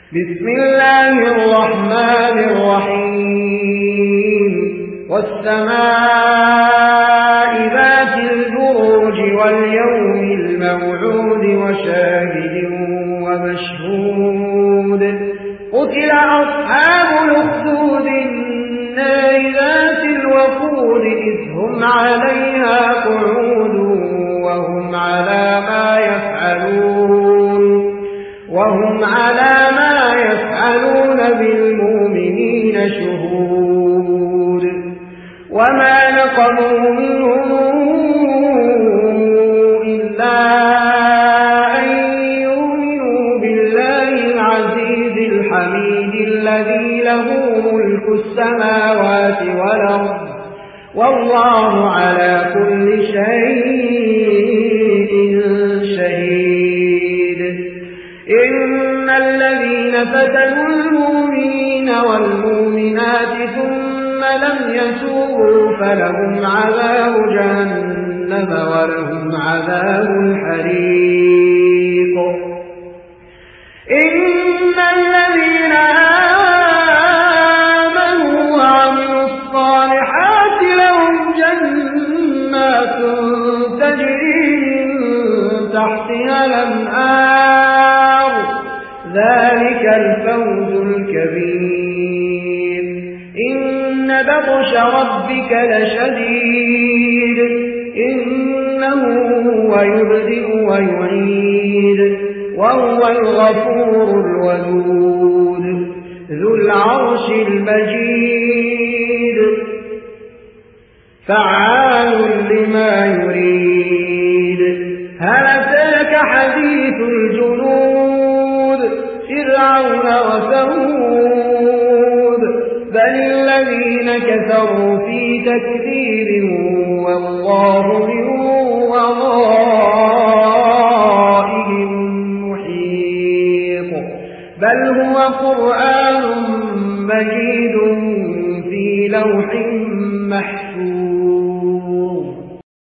بسم الله الرحمن الرحيم والسماء ذات البروج واليوم الموعود وشاهد ومشهود قتل أصحاب الأخدود النار ذات الوقود إذ هم عليها قعود وهم على ما يفعلون بالمؤمنين شهود وما نقموا منهم إلا أن يؤمنوا بالله العزيز الحميد الذي له ملك السماوات والأرض والله على كل شيء شهيد إن الذين فتنوا المؤمنين والمؤمنات ثم لم يتوبوا فلهم عذاب جهنم ولهم عذاب الحريق إن الذين آمنوا وعملوا الصالحات لهم جنات تجري من تحتها الأنهار ذلك الفوز الكبير إن بطش ربك لشديد إنه هو يبدئ ويعيد وهو الغفور الودود ذو العرش المجيد فعال لما يريد هل أتاك حديث الجنود فرعون وثمود بل الذين كفروا في تكذيب والله من ورائهم محيط بل هو قرآن مجيد في لوح محفوظ